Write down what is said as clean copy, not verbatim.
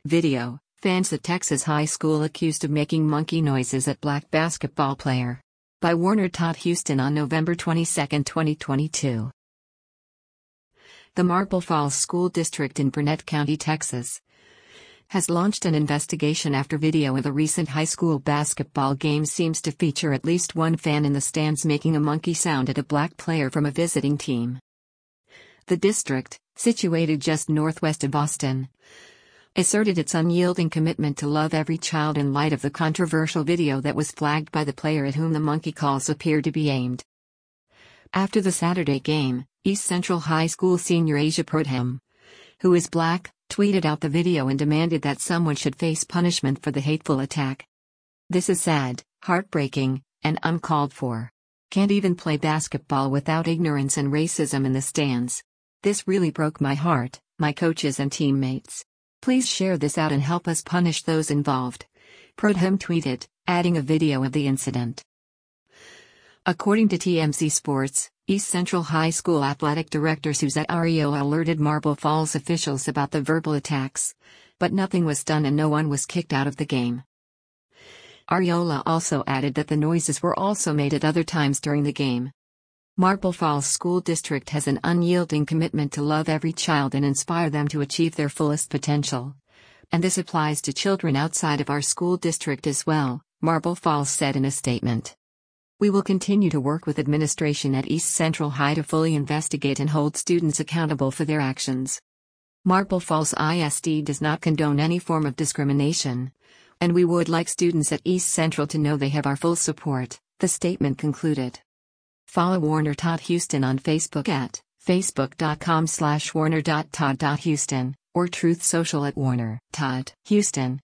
Video: fans at Texas high school accused of making monkey noises at black basketball player. By Warner Todd Houston on November 22, 2022. The Marble Falls School District in Burnett County, Texas, has launched an investigation after video of a recent high school basketball game seems to feature at least one fan in the stands making a monkey sound at a black player from a visiting team. The district, situated just northwest of Austin, asserted its unyielding commitment to love every child in light of the controversial video that was flagged by the player at whom the monkey calls appear to be aimed. After the Saturday game, East Central High School senior Asia Prodham, who is black, tweeted out the video and demanded that someone should face punishment for the hateful attack. "This is sad, heartbreaking, and uncalled for. Can't even play basketball without ignorance and racism in the stands. This really broke my heart, my coaches and teammates. Please share this out and help us punish those involved," Prodham tweeted, adding a video of the incident. According to TMZ Sports, East Central High School Athletic Director Suzette Ariola alerted Marble Falls officials about the verbal attacks, but nothing was done and no one was kicked out of the game. Ariola also added that the noises were also made at other times during the game. Marble Falls School District has an unyielding commitment to love every child and inspire them to achieve their fullest potential. And this applies to children outside of our school district as well, Marble Falls said in a statement. "We will continue to work with administration at East Central High to fully investigate and hold students accountable for their actions. Marble Falls ISD does not condone any form of discrimination, and we would like students at East Central to know they have our full support," the statement concluded. Follow Warner Todd Houston on Facebook at facebook.com/warner.todd.houston or Truth Social at Warner Todd Houston.